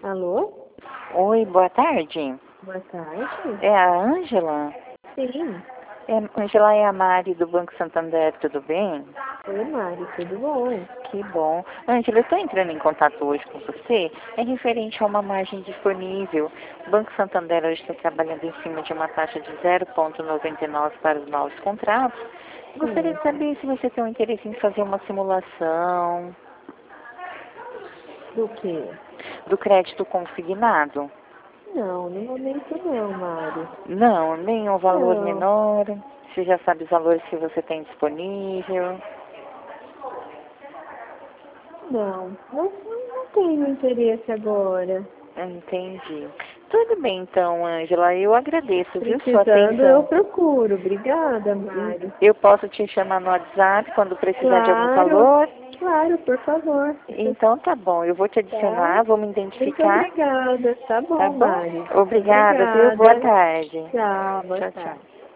Alô? Oi, boa tarde. Boa tarde. É a Ângela? Sim. Ângela é a Mari do Banco Santander, tudo bem? Oi, Mari, tudo bom? Que bom. Ângela, eu estou entrando em contato hoje com você, é referente a uma margem disponível. O Banco Santander hoje está trabalhando em cima de uma taxa de 0,99 para os novos contratos. Gostaria de saber se você tem um interesse em fazer uma simulação Do quê? do crédito consignado. Não, no momento não, Mari. Não, nem um valor Não, menor. Você já sabe os valores que você tem disponível. não tenho interesse agora. Entendi. Tudo bem, então, Ângela. Eu agradeço, viu, sua Precisando, eu atenção. procuro. Obrigada, Mari. Eu posso te chamar no WhatsApp quando precisar de algum Claro, valor? claro, por favor. Então tá bom, eu vou te Tá? adicionar, vou me Muito identificar. obrigada. Tá Tá bom, bom? Mari. Muito Obrigada, viu? Boa obrigada. tarde. Tchau, boa Tchau, tarde. tchau.